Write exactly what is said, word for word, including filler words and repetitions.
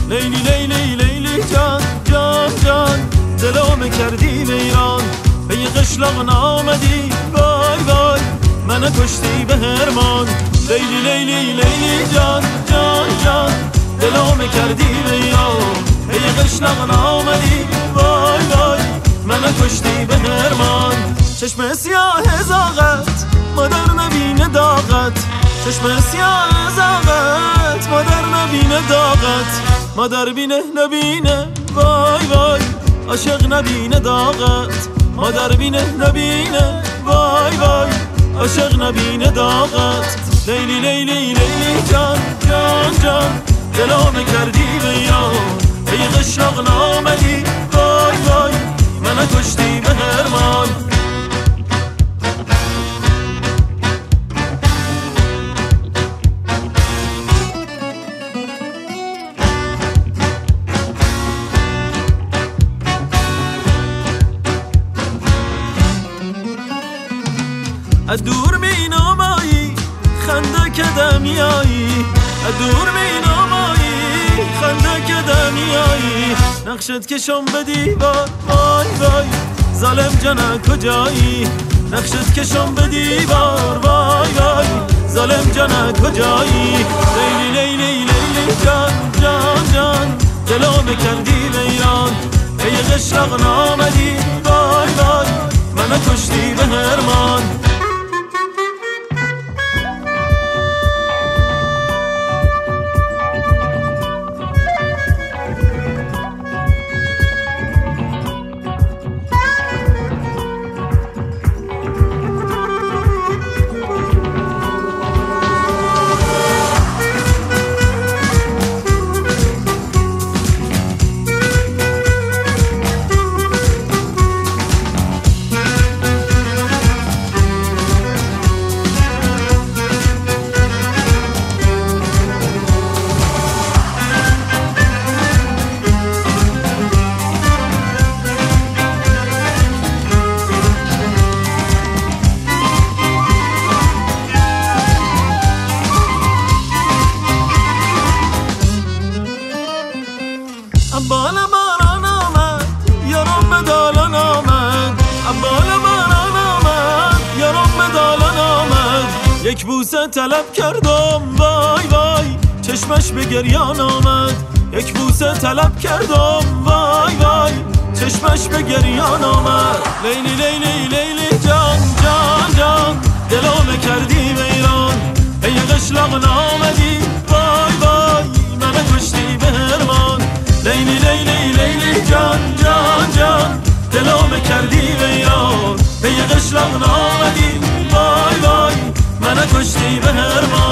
لیلی لیلی لیلی جان جان جان دلم کردی ویران پی قشلاق نامدی وای وای من کشتی به هرمان لیلی لیلی لیلی جان جان جان دلم کردی ویران پی قشلاق نامدی وای وای من کشتی به هرمان چشم سیاه زاغت مادر نبینه داغت چشم سیاه زاغت مادر نبینه داغت مادر بینه نبینه وای وای عاشق نبینه داغت مادر بینه نبینه وای وای عاشق نبینه داغت لیلی لیلی لیلی جان جان جان دلم کردی ویران پی قشلاق نامدی وای وای من کشتی به هرمان از دور می نامایی خنده که دمیایی از دور می نامایی خنده که دمیایی نقشت کشم به دیوار وای وای ظالم جانه کجایی نقشت کشم به دیوار وای وای ظالم جانه کجایی لیلی لیلی لیلی جان جان جان دلم کردی ویران پی قشلاق نامدی وای وای من کشتی به هرمان عبال باران آمد یارم به دالان آمد عبال باران آمد یارم به دالان آمد یک بوسه طلب کردم وای وای چشمش به گریان آمد یک بوسه طلب کردم وای وای چشمش به گریان آمد لیلی لیلی لیلی جان جان جان دلم کردی ویران ای قشلاق نامدی وای وای من کشتی به هرمان لیلی لیلی لیلی جان جان جان دلم کردی ویران پی قشلاق نامدی وای وای من کشتی به هرمان